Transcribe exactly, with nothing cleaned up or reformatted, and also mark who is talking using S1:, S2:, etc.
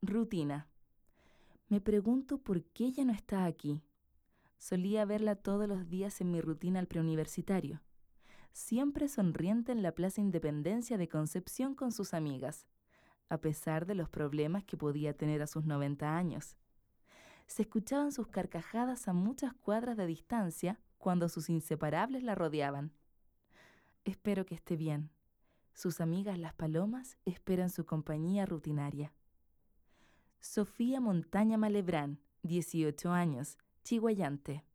S1: Rutina. Me pregunto por qué ella no está aquí. Solía verla todos los días en mi rutina al preuniversitario. Siempre sonriente en la Plaza Independencia de Concepción con sus amigas, a pesar de los problemas que podía tener a sus noventa años. Se escuchaban sus carcajadas a muchas cuadras de distancia cuando sus inseparables la rodeaban. Espero que esté bien. Sus amigas las palomas esperan su compañía rutinaria. Sofía Montaña Malebrán, dieciocho años, chihuayante.